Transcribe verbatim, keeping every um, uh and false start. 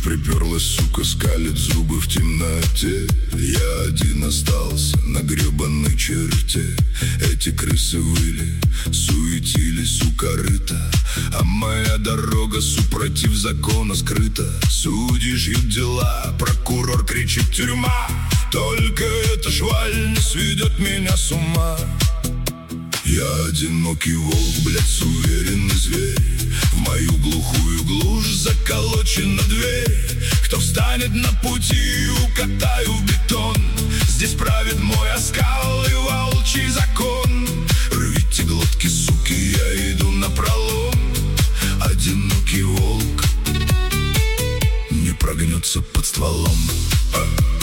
приперлась, сука, скалит зубы в темноте. Я один остался на гребаной черте. Эти крысы выли, суетились у корыта, а моя дорога, супротив закона, скрыта. Судьи жьют дела, прокурор кричит: тюрьма. Только эта шваль не сведет меня с ума. Я одинокий волк, блядь, суверенный зверь. В мою глухую глушь заколочена дверь. Кто встанет на пути, укатаю в бетон. Здесь правит мой оскал и волчий закон. Рвите глотки, суки, я иду напролом. Одинокий волк не прогнется под стволом.